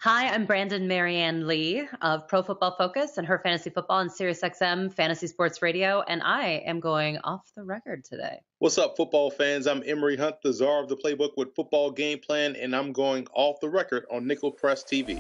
Hi, I'm Brandon Marianne Lee of Pro Football Focus and Her Fantasy Football and SiriusXM Fantasy Sports Radio, and I am going off the record today. What's up, football fans? I'm Emory Hunt, the czar of the playbook with Football Game Plan, and I'm going off the record on Nickel Press TV.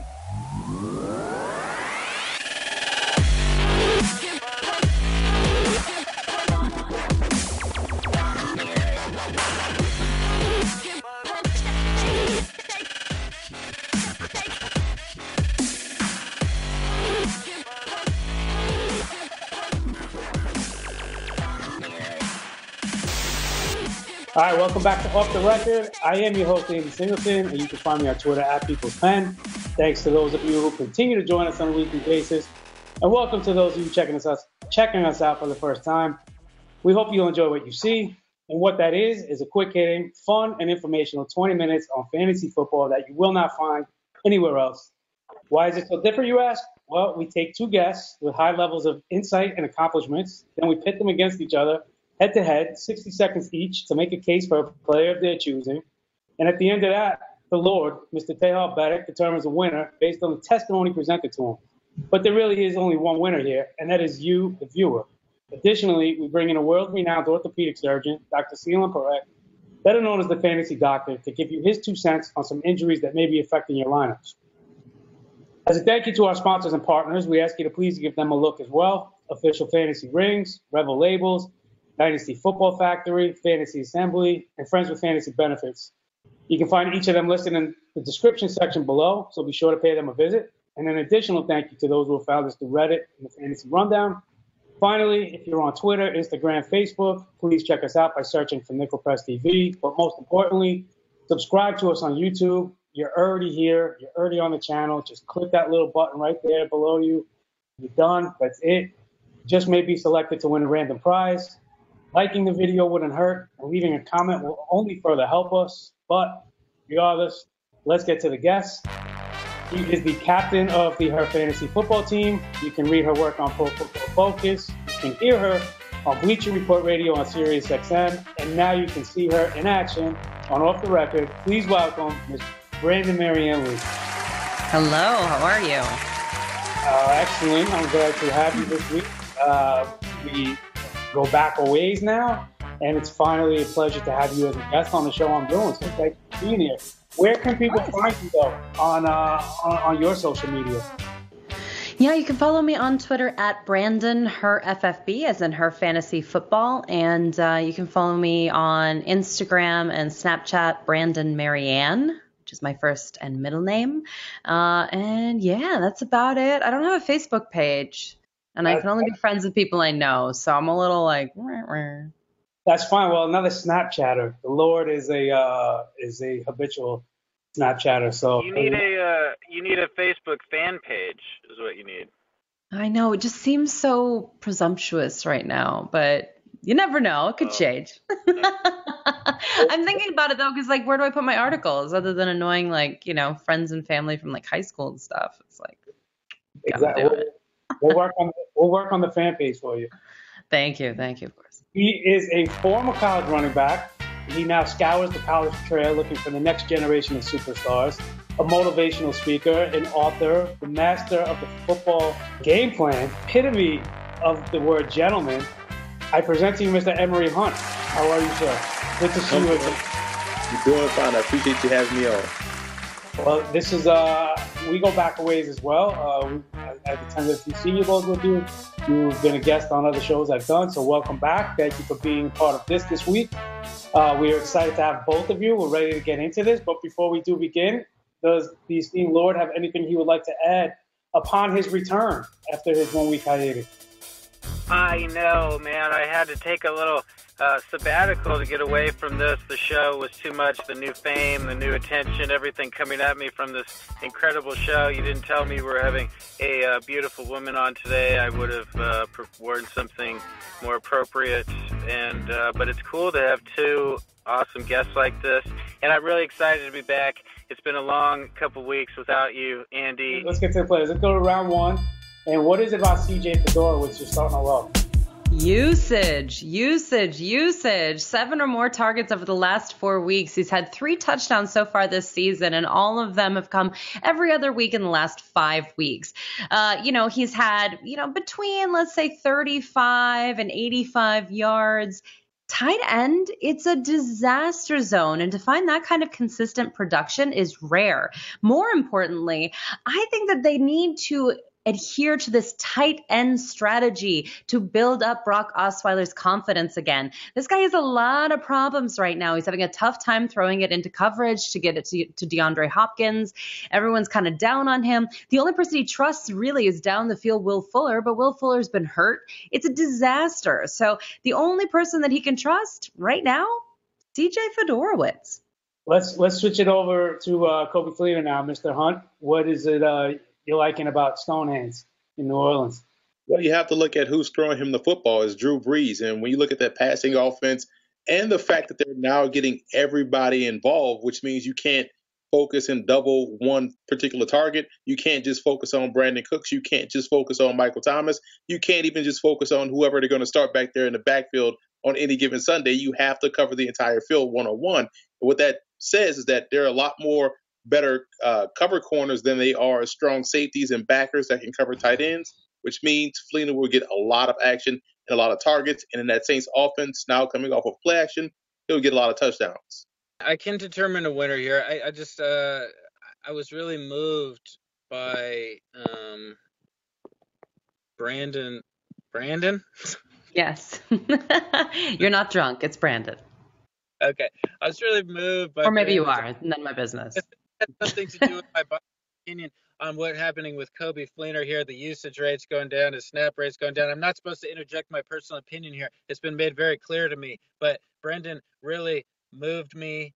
All right, welcome back to Off the Record. I am your host, Andy Singleton, and you can find me on Twitter at PeoplesPen. Thanks to those of you who continue to join us on a weekly basis, and welcome to those of you checking us out for the first time. We hope you'll enjoy what you see, and what that is a quick-hitting, fun, and informational 20 minutes on fantasy football that you will not find anywhere else. Why is it so different, you ask? Well, we take two guests with high levels of insight and accomplishments, then we pit them against each other, head-to-head, 60 seconds each, to make a case for a player of their choosing. And at the end of that, the Lord, Mr. Tehal Badek, determines a winner based on the testimony presented to him. But there really is only one winner here, and that is you, the viewer. Additionally, we bring in a world-renowned orthopedic surgeon, Dr. Seelan Parekh, better known as the Fantasy Doctor, to give you his 2 cents on some injuries that may be affecting your lineups. As a thank you to our sponsors and partners, we ask you to please give them a look as well. Official Fantasy Rings, Revel Labels, Dynasty Football Factory, Fantasy Assembly, and Friends with Fantasy Benefits. You can find each of them listed in the description section below, so be sure to pay them a visit. And an additional thank you to those who have found us through Reddit and the Fantasy Rundown. Finally, if you're on Twitter, Instagram, Facebook, please check us out by searching for Nickel Press TV. But most importantly, subscribe to us on YouTube. You're already here. You're already on the channel. Just click that little button right there below you. You're done. That's it. You just may be selected to win a random prize. Liking the video wouldn't hurt, and leaving a comment will only further help us. But regardless, let's get to the guest. She is the captain of the Her Fantasy Football team. You can read her work on Pro Football Focus. You can hear her on Bleacher Report Radio on SiriusXM. And now you can see her in action on Off the Record. Please welcome Ms. Brandon Marianne Lee. Hello, how are you? Excellent. I'm glad to have you this week. We go back a ways now, and it's finally a pleasure to have you as a guest on the show I'm doing. So thank you for being here. Where can people find you, though, on your social media? Yeah, you can follow me on Twitter at Brandon Her FFB, as in Her Fantasy Football, and you can follow me on Instagram and Snapchat, Brandon Marianne, which is my first and middle name. And yeah, that's about it. I don't have a Facebook page. And I can only be friends with people I know, so I'm a little like. That's fine. Well, another Snapchatter. The Lord is a habitual Snapchatter. So you need a Facebook fan page, is what you need. I know, it just seems so presumptuous right now, but you never know. It could change. I'm thinking about it though, because like, where do I put my articles other than annoying friends and family from like high school and stuff? It's like, exactly. We'll work on the fan page for you. Thank you, of course. He is a former college running back. He now scours the college trail looking for the next generation of superstars. A motivational speaker, an author, the master of the football game plan, epitome of the word gentleman. I present to you Mr. Emory Hunt. How are you, sir? Good to see you again. You're doing fine. I appreciate you having me on. Well, this is, we go back a ways as well. I've attended a few Senior Bowls with you. You've been a guest on other shows I've done, so welcome back. Thank you for being part of this week. We are excited to have both of you. We're ready to get into this, but before we do begin, does the esteemed Lord have anything he would like to add upon his return after his 1 week hiatus? I know, man. I had to take a little sabbatical to get away from this. The show was too much. The new fame, the new attention, everything coming at me from this incredible show. You didn't tell me we were having a beautiful woman on today. I would have worn something more appropriate. And but it's cool to have two awesome guests like this. And I'm really excited to be back. It's been a long couple weeks without you, Andy. Let's get to the players. Let's go to round one. And what is it about CJ Fedora which you're starting to love? Usage. 7 or more targets over the last 4 weeks. He's had 3 touchdowns so far this season, and all of them have come every other week in the last 5 weeks. He's had, between, let's say, 35 and 85 yards. Tight end, it's a disaster zone. And to find that kind of consistent production is rare. More importantly, I think that they need to adhere to this tight end strategy to build up Brock Osweiler's confidence again. This guy has a lot of problems right now. He's having a tough time throwing it into coverage to get it to DeAndre Hopkins. Everyone's kind of down on him. The only person he trusts really is down the field, Will Fuller, but Will Fuller's been hurt. It's a disaster. So the only person that he can trust right now, CJ Fedorowicz. Let's switch it over to Coby Fleener now, Mr. Hunt. What is it you're liking about Stonehands in New Orleans? Well, you have to look at who's throwing him the football is Drew Brees. And when you look at that passing offense and the fact that they're now getting everybody involved, which means you can't focus and double one particular target. You can't just focus on Brandon Cooks. You can't just focus on Michael Thomas. You can't even just focus on whoever they're going to start back there in the backfield on any given Sunday. You have to cover the entire field one-on-one. What that says is that there are a lot more better cover corners than they are strong safeties and backers that can cover tight ends, which means Fleener will get a lot of action and a lot of targets. And in that Saints offense, now coming off of play action, he'll get a lot of touchdowns. I can determine a winner here. I was really moved by Brandon. Brandon? Yes. You're not drunk. It's Brandon. Okay. I was really moved by Or maybe Brandon's, you are. None of my business. It has nothing to do with my opinion on what's happening with Coby Fleener here. The usage rate's going down, his snap rate's going down. I'm not supposed to interject my personal opinion here. It's been made very clear to me. But Brendan really moved me,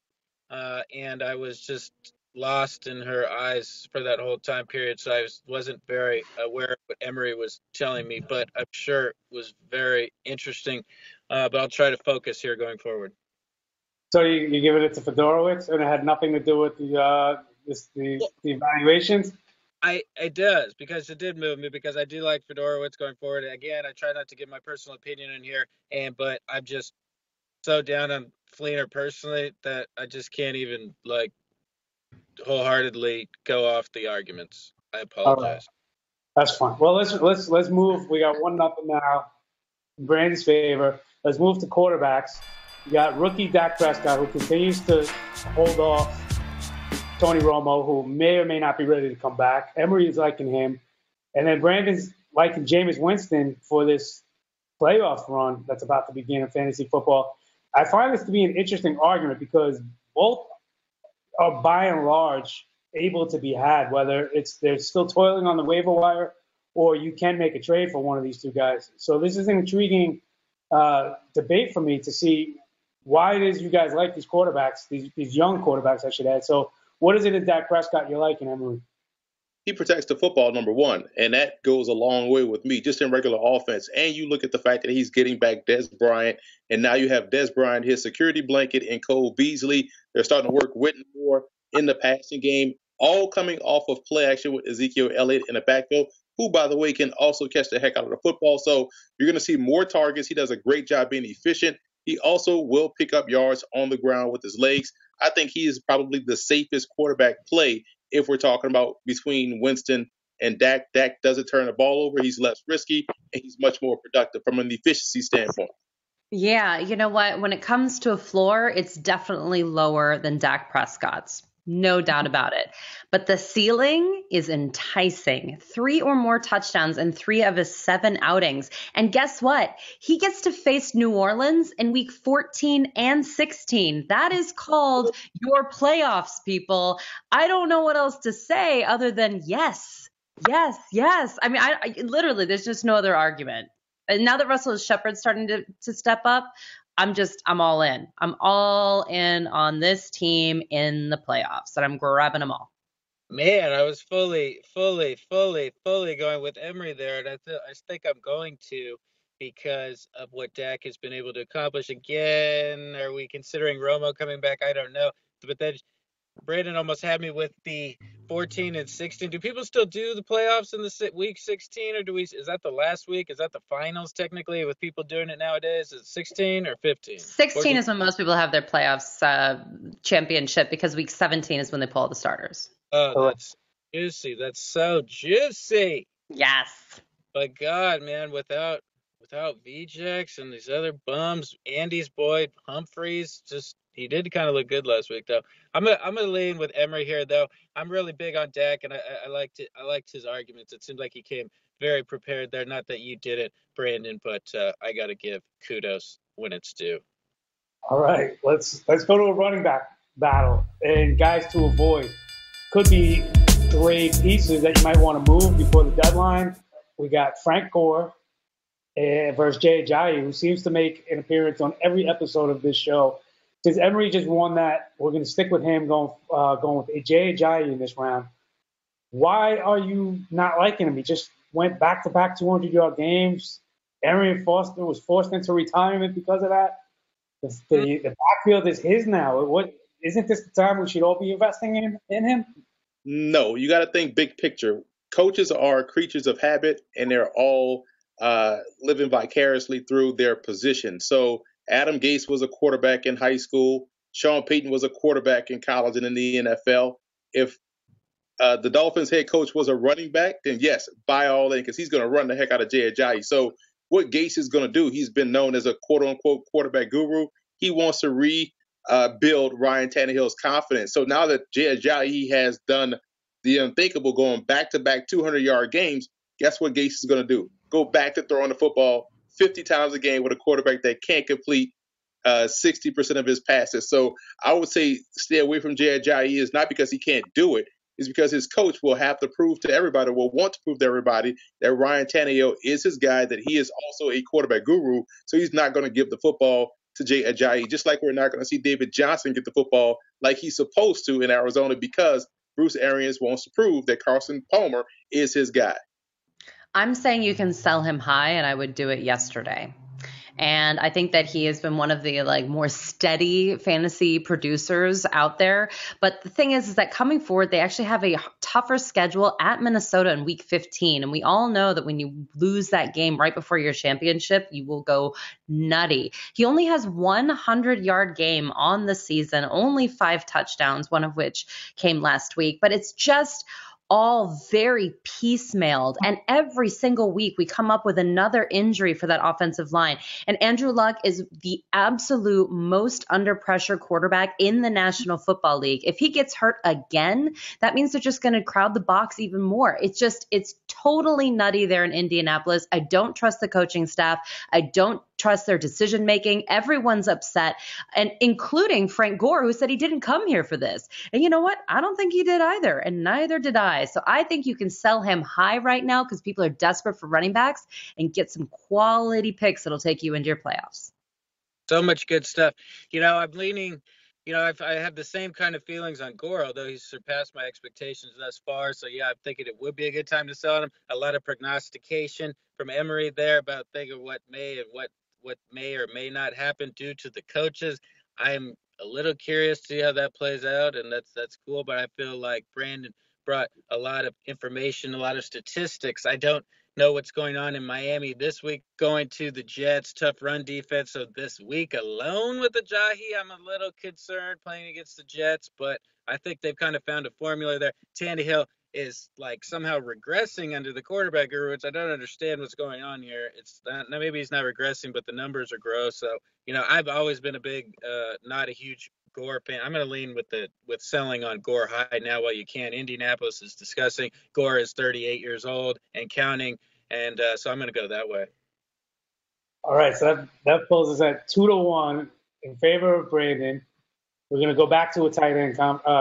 and I was just lost in her eyes for that whole time period. So I wasn't very aware of what Emery was telling me, but I'm sure it was very interesting. But I'll try to focus here going forward. So you giving it to Fedorowicz, and it had nothing to do with the evaluations? It does, because it did move me, because I do like Fedorowicz going forward. Again, I try not to give my personal opinion in here, but I'm just so down on Fleener personally that I just can't even wholeheartedly go off the arguments. I apologize. Right. That's fine. Well, let's move. We got 1-0 now in Brandon's favor. Let's move to quarterbacks. You got rookie Dak Prescott, who continues to hold off Tony Romo, who may or may not be ready to come back. Emery is liking him. And then Brandon's liking Jameis Winston for this playoff run that's about to begin in fantasy football. I find this to be an interesting argument because both are by and large able to be had, whether they're still toiling on the waiver wire or you can make a trade for one of these two guys. So this is an intriguing debate for me to see why it is you guys like these quarterbacks, these young quarterbacks, I should add. So what is it in Dak Prescott you're liking, Emery? He protects the football, number one, and that goes a long way with me, just in regular offense. And you look at the fact that he's getting back Dez Bryant, and now you have Dez Bryant, his security blanket, and Cole Beasley. They're starting to work Whitmore in the passing game, all coming off of play action with Ezekiel Elliott in the backfield, who, by the way, can also catch the heck out of the football. So you're going to see more targets. He does a great job being efficient. He also will pick up yards on the ground with his legs. I think he is probably the safest quarterback play if we're talking about between Winston and Dak. Dak doesn't turn the ball over. He's less risky, and he's much more productive from an efficiency standpoint. Yeah, you know what? When it comes to a floor, it's definitely lower than Dak Prescott's. No doubt about it. But the ceiling is enticing. 3 or more touchdowns in 3 of his 7 outings. And guess what? He gets to face New Orleans in week 14 and 16. That is called your playoffs, people. I don't know what else to say other than yes, yes, yes. I mean, I literally, there's just no other argument. And now that Russell Shepard's starting to step up, I'm all in. I'm all in on this team in the playoffs, and I'm grabbing them all. Man, I was fully going with Emery there, and I think I'm going to because of what Dak has been able to accomplish. Again, are we considering Romo coming back? I don't know. But then Brandon almost had me with the 14 and 16. Do people still do the playoffs in the week 16, or is that the last week? Is that the finals technically with people doing it nowadays? Is it 16 or 15? 16 is when most people have their playoffs championship, because week 17 is when they pull all the starters. Oh, that's juicy. That's so juicy. Yes. But God, man, without VJax and these other bums, Andy's boy Humphreys, he did kind of look good last week, though. I'm gonna lean with Emery here, though. I'm really big on Dak, and I liked it. I liked his arguments. It seemed like he came very prepared there. Not that you did it, Brandon, but I gotta give kudos when it's due. All right, let's go to a running back battle, and guys to avoid could be 3 pieces that you might want to move before the deadline. We got Frank Gore versus Jay Ajayi, who seems to make an appearance on every episode of this show. Since Emery just won that, we're going to stick with him going with Jay Ajayi in this round. Why are you not liking him? He just went back-to-back 200-yard games. Arian Foster was forced into retirement because of that. The backfield is his now. Isn't this the time we should all be investing in him? No, you got to think big picture. Coaches are creatures of habit, and they're all living vicariously through their position. So Adam Gase was a quarterback in high school. Sean Payton was a quarterback in college and in the NFL. If the Dolphins head coach was a running back, then yes, by all in, because he's going to run the heck out of Jay Ajayi. So what Gase is going to do, he's been known as a quote-unquote quarterback guru. He wants to rebuild Ryan Tannehill's confidence. So now that Jay Ajayi has done the unthinkable, going back-to-back 200-yard games, guess what Gase is going to do? Go back to throwing the football 50 times a game with a quarterback that can't complete 60% of his passes. So I would say stay away from Jay Ajayi. Is not because he can't do it. It's because his coach will have to prove to everybody, will want to prove to everybody that Ryan Tannehill is his guy, that he is also a quarterback guru. So he's not going to give the football to Jay Ajayi, just like we're not going to see David Johnson get the football like he's supposed to in Arizona, because Bruce Arians wants to prove that Carson Palmer is his guy. I'm saying you can sell him high, and I would do it yesterday. And I think that he has been one of the more steady fantasy producers out there. But the thing is that coming forward, they actually have a tougher schedule at Minnesota in week 15. And we all know that when you lose that game right before your championship, you will go nutty. He only has 100-yard game on the season, only 5 touchdowns, one of which came last week. But it's just all very piecemealed. And every single week we come up with another injury for that offensive line. And Andrew Luck is the absolute most under pressure quarterback in the National Football League. If he gets hurt again, that means they're just going to crowd the box even more. It's totally nutty there in Indianapolis. I don't trust the coaching staff. I don't trust their decision making. Everyone's upset, and including Frank Gore, who said he didn't come here for this. And you know what? I don't think he did either, and neither did I. So I think you can sell him high right now because people are desperate for running backs, and get some quality picks that'll take you into your playoffs. So much good stuff. I'm leaning. I have the same kind of feelings on Gore, although he's surpassed my expectations thus far. So, yeah, I'm thinking it would be a good time to sell him. A lot of prognostication from Emery there about thinking what may or may not happen due to the coaches. I'm a little curious to see how that plays out, and that's cool. But I feel like Brandon brought a lot of information, a lot of statistics. I don't know what's going on in Miami this week, going to the Jets, tough run defense. So this week alone with Ajayi, I'm a little concerned playing against the Jets, but I think they've kind of found a formula there. Tannehill is somehow regressing under the quarterback guru, which I don't understand what's going on here. It's not, maybe he's not regressing, but the numbers are gross. So, I've always been a big, not a huge Gore fan. I'm going to lean with selling on Gore high now while you can. Indianapolis is discussing. Gore is 38 years old and counting, and so I'm going to go that way. All right, so that pulls us at 2-1 in favor of Brandon. We're going to go back to a tight end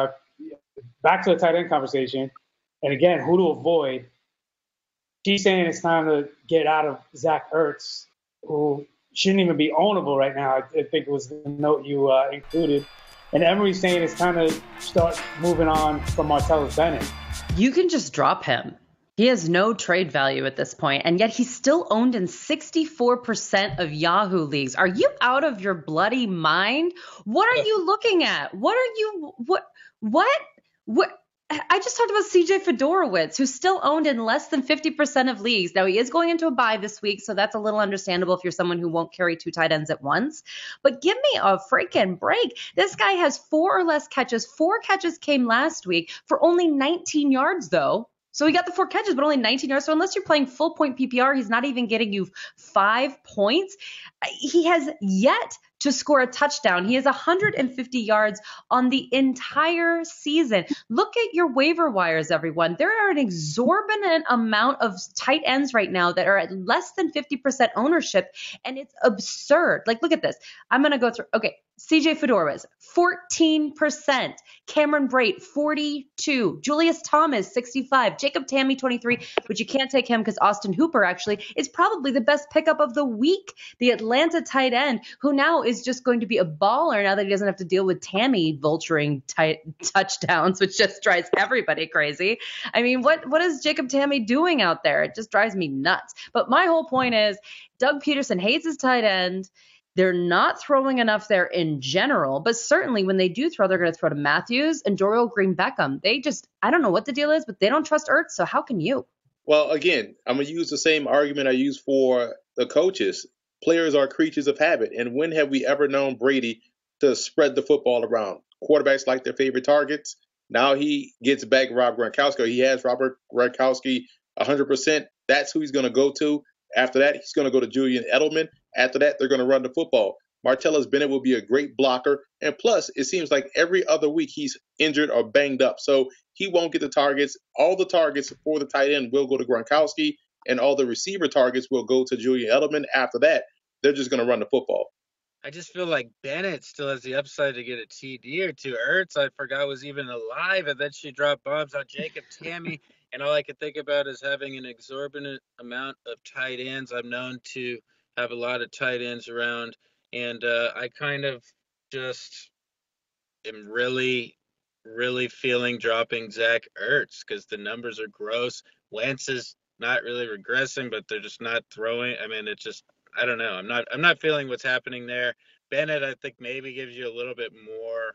conversation, and again, who to avoid. She's saying it's time to get out of Zach Ertz, who shouldn't even be ownable right now. I think it was the note you included. And Emery's saying it's time to start moving on from Martellus Bennett. You can just drop him. He has no trade value at this point, and yet he's still owned in 64% of Yahoo leagues. Are you out of your bloody mind? What are you looking at? What What? I just talked about CJ Fedorowicz, who's still owned in less than 50% of leagues. Now, he is going into a bye this week, so that's a little understandable if you're someone who won't carry 2 tight ends at once. But give me a freaking break. This guy has 4 or less catches. 4 catches came last week for only 19 yards, though. So he got the 4 catches, but only 19 yards. So unless you're playing full point PPR, he's not even getting you 5 points. He has yet to score a touchdown. He has 150 yards on the entire season. Look at your waiver wires, everyone. There are an exorbitant amount of tight ends right now that are at less than 50% ownership, and it's absurd. Like, look at this. I'm going to go through. Okay, CJ Fedorowicz, 14%. Cameron Brate, 42. Julius Thomas, 65. Jacob Tamme, 23, but you can't take him because Austin Hooper actually is probably the best pickup of the week. The Atlanta tight end, who now is just going to be a baller now that he doesn't have to deal with Tamme vulturing touchdowns, which just drives everybody crazy. I mean, what is Jacob Tamme doing out there? It just drives me nuts. But my whole point is Doug Peterson hates his tight end. They're not throwing enough there in general, but certainly when they do throw, they're going to throw to Matthews and Dorial Green-Beckham. I don't know what the deal is, but they don't trust Ertz, so how can you? Well, again, I'm going to use the same argument I use for the coaches. Players are creatures of habit, and when have we ever known Brady to spread the football around? Quarterbacks like their favorite targets. Now he gets back Rob Gronkowski. He has Robert Gronkowski 100%. That's who he's going to go to. After that, he's going to go to Julian Edelman. After that, they're going to run the football. Martellus Bennett will be a great blocker. And plus, it seems like every other week he's injured or banged up. So he won't get the targets. All the targets for the tight end will go to Gronkowski, and all the receiver targets will go to Julian Edelman. After that, they're just going to run the football. I just feel like Bennett still has the upside to get a TD or 2. Ertz, I forgot, was even alive, and then she dropped bombs on Jacob Tamme. And all I can think about is having an exorbitant amount of tight ends. I'm known to have a lot of tight ends around, and I kind of just am really, really feeling dropping Zach Ertz because the numbers are gross. Wentz is not really regressing, but they're just not throwing. I mean, it's just, I don't know. I'm not feeling what's happening there. Bennett, I think, maybe gives you a little bit more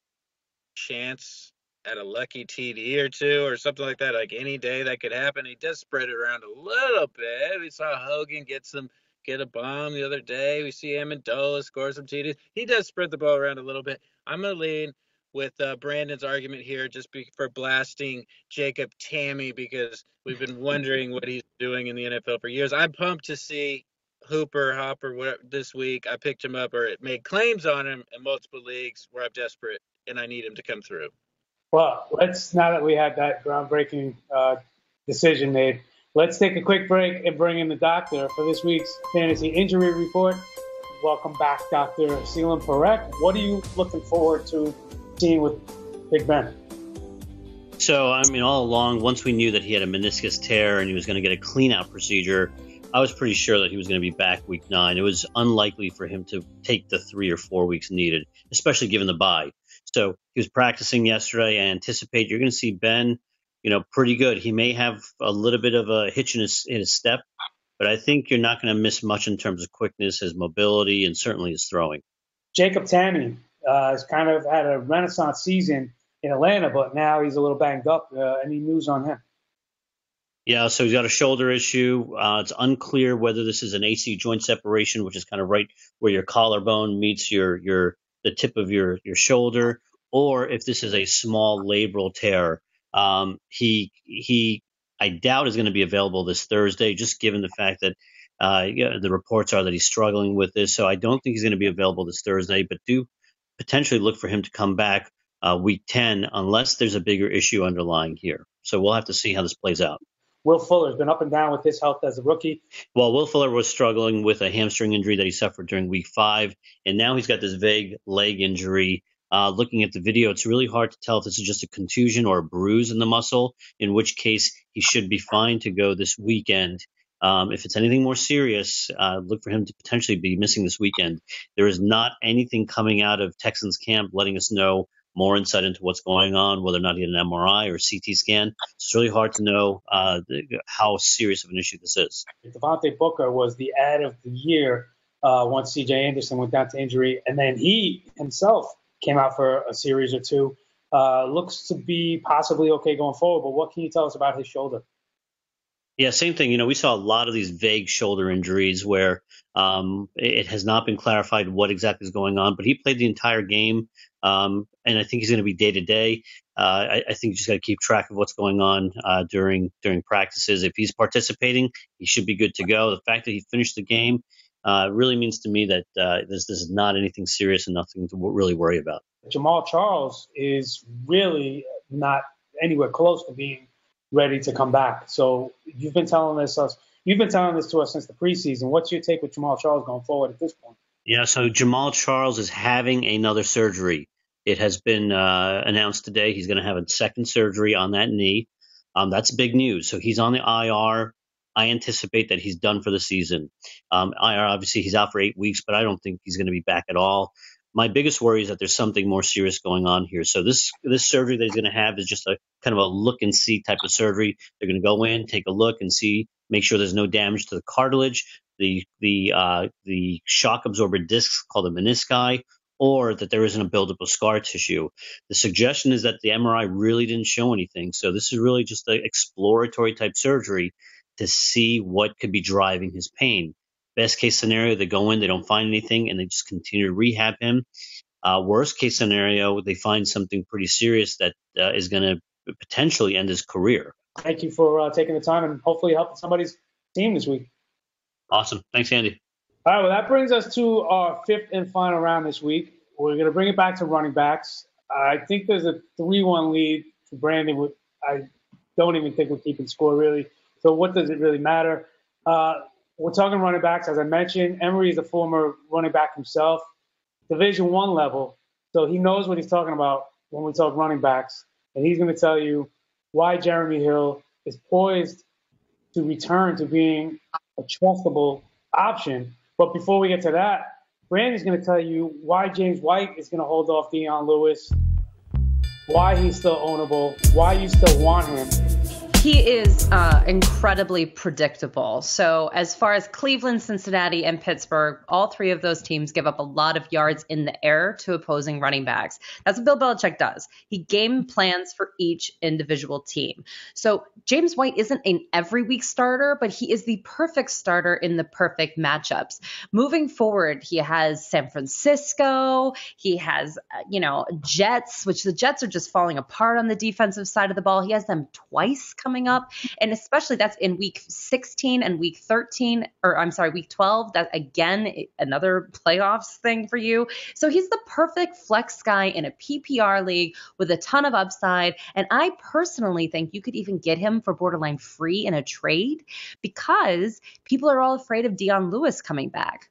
chance at a lucky TD or 2 or something like that. Like any day that could happen. He does spread it around a little bit. We saw Hogan get a bomb the other day. We see Amendola score some TDs. He does spread the ball around a little bit. I'm going to lean with Brandon's argument here for blasting Jacob Tamme because we've been wondering what he's doing in the NFL for years. I'm pumped to see Hopper, whatever, this week. I picked him up or made claims on him in multiple leagues where I'm desperate and I need him to come through. Well, now that we had that groundbreaking decision made, let's take a quick break and bring in the doctor for this week's fantasy injury report. Welcome back, Dr. Seelan Parekh. What are you looking forward to seeing with Big Ben? So, I mean, all along, once we knew that he had a meniscus tear and he was going to get a clean-out procedure, I was pretty sure that he was going to be back week 9. It was unlikely for him to take the 3 or 4 weeks needed, especially given the bye. So he was practicing yesterday. I anticipate you're going to see Ben, pretty good. He may have a little bit of a hitch in his step, but I think you're not going to miss much in terms of quickness, his mobility, and certainly his throwing. Jacob Tamme has kind of had a renaissance season in Atlanta, but now he's a little banged up. Any news on him? Yeah, so he's got a shoulder issue. It's unclear whether this is an AC joint separation, which is kind of right where your collarbone meets the tip of your shoulder, or if this is a small labral tear. I doubt is going to be available this Thursday, just given the fact that the reports are that he's struggling with this. So I don't think he's going to be available this Thursday, but do potentially look for him to come back week 10 unless there's a bigger issue underlying here. So we'll have to see how this plays out. Will Fuller's been up and down with his health as a rookie. Well, Will Fuller was struggling with a hamstring injury that he suffered during week 5, and now he's got this vague leg injury. Looking at the video, it's really hard to tell if this is just a contusion or a bruise in the muscle, in which case he should be fine to go this weekend. If it's anything more serious, look for him to potentially be missing this weekend. There is not anything coming out of Texans camp letting us know more insight into what's going on, whether or not he had an MRI or CT scan. It's really hard to know how serious of an issue this is. Devontae Booker was the ad of the year once C.J. Anderson went down to injury, and then he himself came out for a series or 2. Looks to be possibly okay going forward, but what can you tell us about his shoulder? Yeah, same thing. You know, we saw a lot of these vague shoulder injuries where it has not been clarified what exactly is going on, but he played the entire game. And I think he's going to be day to day. I think you just got to keep track of what's going on during practices. If he's participating, he should be good to go. The fact that he finished the game really means to me that this is not anything serious and nothing to really worry about. Jamaal Charles is really not anywhere close to being ready to come back. So you've been telling this to us since the preseason. What's your take with Jamaal Charles going forward at this point? Yeah, so Jamaal Charles is having another surgery. It has been announced today he's going to have a second surgery on that knee. That's big news. So he's on the IR. I anticipate that he's done for the season. IR, obviously, he's out for 8 weeks, but I don't think he's going to be back at all. My biggest worry is that there's something more serious going on here. So this surgery that he's going to have is just a kind of a look and see type of surgery. They're going to go in, take a look and see, make sure there's no damage to the cartilage, the shock absorber discs called the menisci, or that there isn't a buildup of scar tissue. The suggestion is that the MRI really didn't show anything. So this is really just an exploratory type surgery to see what could be driving his pain. Best case scenario, they go in, they don't find anything, and they just continue to rehab him. Worst case scenario, they find something pretty serious that is going to potentially end his career. Thank you for taking the time and hopefully helping somebody's team this week. Awesome. Thanks, Andy. All right, well, that brings us to our fifth and final round this week. We're going to bring it back to running backs. I think there's a 3-1 lead for Brandon. I don't even think we're keeping score, really. So what does it really matter? We're talking running backs. As I mentioned, Emery is a former running back himself, Division I level. So he knows what he's talking about when we talk running backs. And he's going to tell you why Jeremy Hill is poised to return to being a trustable option. But before we get to that, Brandon's going to tell you why James White is going to hold off Dion Lewis, why he's still ownable, why you still want him. He is incredibly predictable. So as far as Cleveland, Cincinnati, and Pittsburgh, all three of those teams give up a lot of yards in the air to opposing running backs. That's what Bill Belichick does. He game plans for each individual team. So James White isn't an every week starter, but he is the perfect starter in the perfect matchups. Moving forward, he has San Francisco. He has, Jets, which the Jets are just falling apart on the defensive side of the ball. He has them twice coming up, and especially that's in week 16 and week 13, week 12. That again, another playoffs thing for you. So he's the perfect flex guy in a PPR league with a ton of upside. And I personally think you could even get him for borderline free in a trade because people are all afraid of Dion Lewis coming back.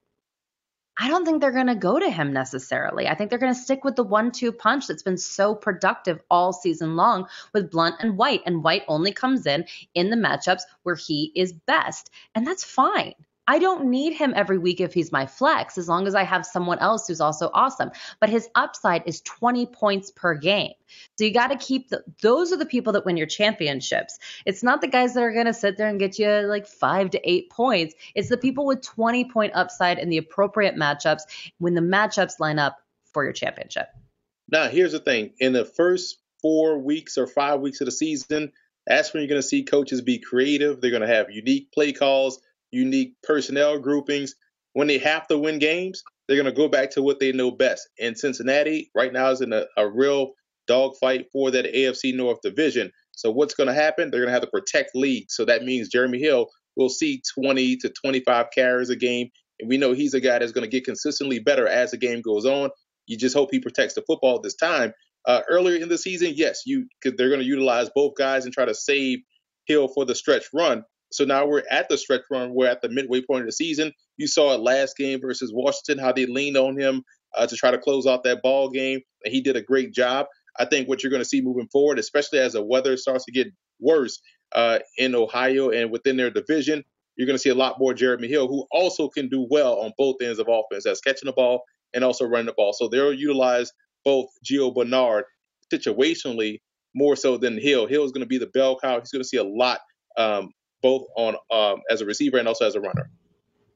I don't think they're going to go to him necessarily. I think they're going to stick with the 1-2 punch that's been so productive all season long with Blount and White. And White only comes in the matchups where he is best. And that's fine. I don't need him every week if he's my flex, as long as I have someone else who's also awesome. But his upside is 20 points per game. So you got to keep those are the people that win your championships. It's not the guys that are going to sit there and get you like 5 to 8 points. It's the people with 20-point upside in the appropriate matchups when the matchups line up for your championship. Now, here's the thing. In the first 4 weeks or 5 weeks of the season, that's when you're going to see coaches be creative. They're going to have unique play calls, unique personnel groupings. When they have to win games, they're going to go back to what they know best. And Cincinnati right now is in a real dogfight for that AFC North division. So what's going to happen? They're going to have to protect leads. So that means Jeremy Hill will see 20 to 25 carries a game. And we know he's a guy that's going to get consistently better as the game goes on. You just hope he protects the football this time. Earlier in the season, yes, they're going to utilize both guys and try to save Hill for the stretch run. So now we're at the stretch run. We're at the midway point of the season. You saw it last game versus Washington, how they leaned on him to try to close out that ball game. And he did a great job. I think what you're going to see moving forward, especially as the weather starts to get worse in Ohio and within their division, you're going to see a lot more Jeremy Hill, who also can do well on both ends of offense. That's catching the ball and also running the ball. So they'll utilize both Gio Bernard situationally more so than Hill. Hill is going to be the bell cow. He's going to see a lot both on as a receiver and also as a runner.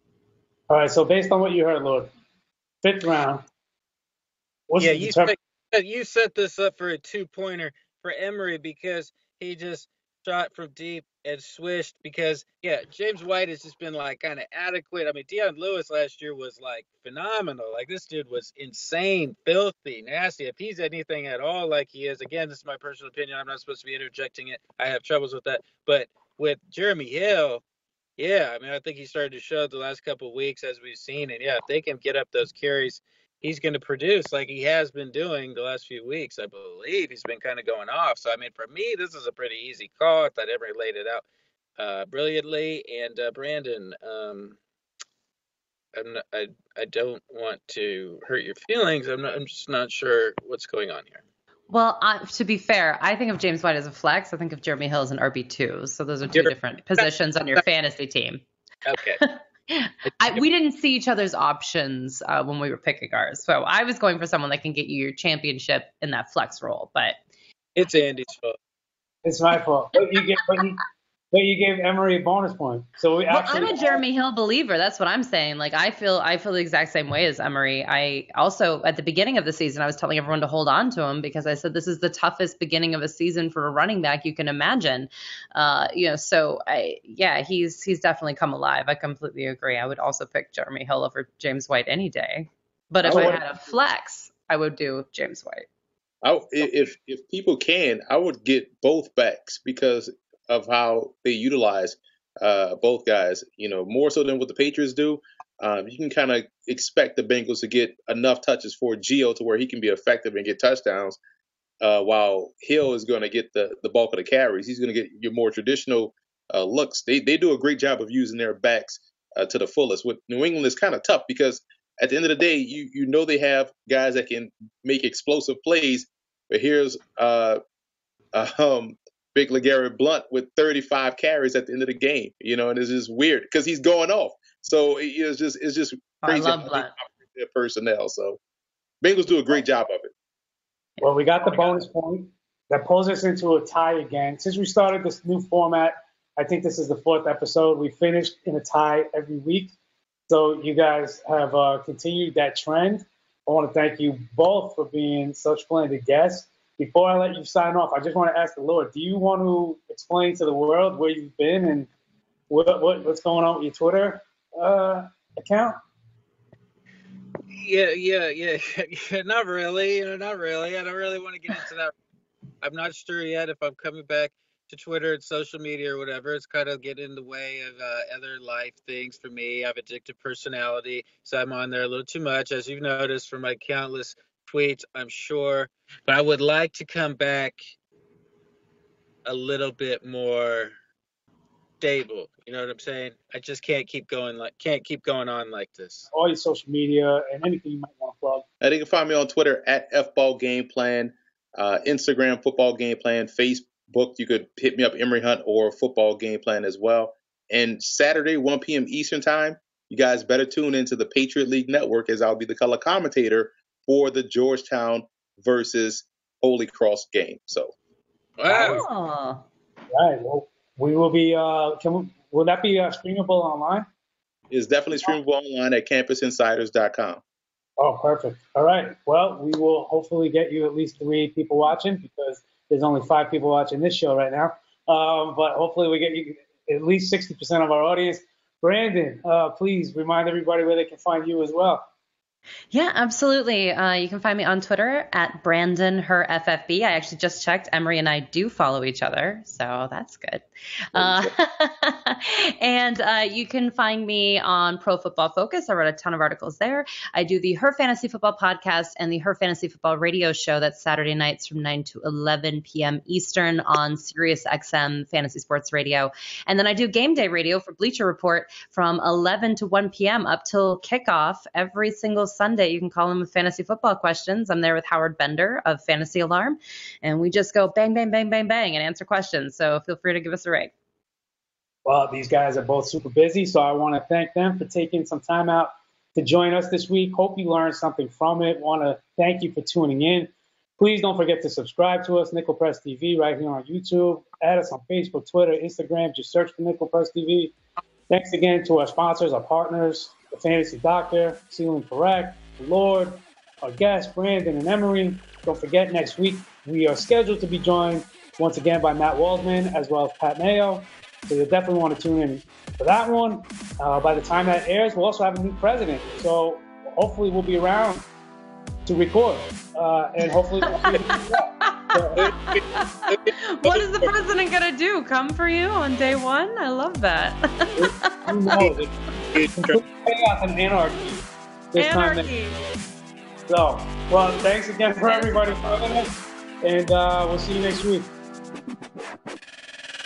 All right, so based on what you heard, Lord, fifth round. You You set this up for a 2-pointer for Emory because he just shot from deep and swished because, James White has just been like kind of adequate. I mean, Deion Lewis last year was like phenomenal. Like this dude was insane, filthy, nasty. If he's anything at all like he is, again, this is my personal opinion. I'm not supposed to be interjecting it. I have troubles with that. But with Jeremy Hill, I mean, I think he started to show the last couple of weeks as we've seen. And if they can get up those carries, he's going to produce like he has been doing the last few weeks. I believe he's been kind of going off. So, I mean, for me, this is a pretty easy call. I thought Emory laid it out brilliantly. And Brandon, I don't want to hurt your feelings. I'm just not sure what's going on here. Well, to be fair, I think of James White as a flex. I think of Jeremy Hill as an RB2. So those are two different positions on your fantasy team. Okay. We didn't see each other's options when we were picking ours. So I was going for someone that can get you your championship in that flex role. But it's Andy's fault. It's my fault. But you gave Emory a bonus point. So I'm a Jeremy Hill believer. That's what I'm saying. Like I feel the exact same way as Emory. I also at the beginning of the season I was telling everyone to hold on to him because I said this is the toughest beginning of a season for a running back you can imagine. So he's definitely come alive. I completely agree. I would also pick Jeremy Hill over James White any day. But if I had a flex, I would do James White. If people can, I would get both backs because of how they utilize both guys, more so than what the Patriots do. You can kind of expect the Bengals to get enough touches for Gio to where he can be effective and get touchdowns, while Hill is going to get the bulk of the carries. He's going to get your more traditional looks. They do a great job of using their backs to the fullest. With New England, it's kind of tough because at the end of the day, you know they have guys that can make explosive plays, but here's Big LeGarrette Blount with 35 carries at the end of the game, and it's just weird because he's going off. So it's just crazy. I love Blount. Their personnel. So Bengals do a great job of it. Well, we got the bonus point that pulls us into a tie again. Since we started this new format, I think this is the 4th episode. We finished in a tie every week. So you guys have continued that trend. I want to thank you both for being such splendid guests. Before I let you sign off, I just want to ask the Lord, do you want to explain to the world where you've been and what's going on with your Twitter account? Yeah. Not really. Not really. I don't really want to get into that. I'm not sure yet if I'm coming back to Twitter and social media or whatever. It's kind of getting in the way of other life things for me. I have addictive personality, so I'm on there a little too much, as you've noticed from my countless tweets, I'm sure. But I would like to come back a little bit more stable. You know what I'm saying? I just can't keep going on like this. All your social media and anything you might want to plug. You can find me on Twitter at FBallGamePlan, Instagram Football Game Plan, Facebook. You could hit me up Emory Hunt or Football Game Plan as well. And Saturday, 1 p.m. Eastern Time, you guys better tune into the Patriot League Network as I'll be the color commentator for the Georgetown versus Holy Cross game. So, wow. All right. Well, we will be. Will that be streamable online? It's definitely streamable online at campusinsiders.com. Oh, perfect. All right. Well, we will hopefully get you at least 3 people watching because there's only 5 people watching this show right now. But hopefully we get you at least 60% of our audience. Brandon, please remind everybody where they can find you as well. Yeah, absolutely. You can find me on Twitter at Brandon her FFB. I actually just checked. Emory and I do follow each other, so that's good. And you can find me on Pro Football Focus. I wrote a ton of articles there. I do the Her Fantasy Football podcast and the Her Fantasy Football radio show that's Saturday nights from 9 to 11 p.m. Eastern on Sirius XM Fantasy Sports Radio. And then I do Game Day Radio for Bleacher Report from 11 to 1 p.m. up till kickoff every single Sunday. You can call him with fantasy football questions. I'm there with Howard Bender of Fantasy Alarm, and we just go bang, bang, bang, bang, bang, and answer questions. So feel free to give us a ring. Well, these guys are both super busy, so I want to thank them for taking some time out to join us this week. Hope you learned something from it. Want to thank you for tuning in. Please don't forget to subscribe to us, Nickel Press TV, right here on YouTube. Add us on Facebook, Twitter, Instagram. Just search for Nickel Press TV. Thanks again to our sponsors, our partners, the Fantasy Doctor, Sealing Correct, the Lord, our guests, Brandon and Emery. Don't forget, next week we are scheduled to be joined once again by Matt Waldman as well as Pat Mayo. So you'll definitely want to tune in for that one. By the time that airs, we'll also have a new president. So hopefully we'll be around to record. And hopefully what is the president going to do? Come for you on day one? I love that. Who knows? It's complete chaos and anarchy. Anarchy. So, well, thanks again for everybody joining us. And we'll see you next week.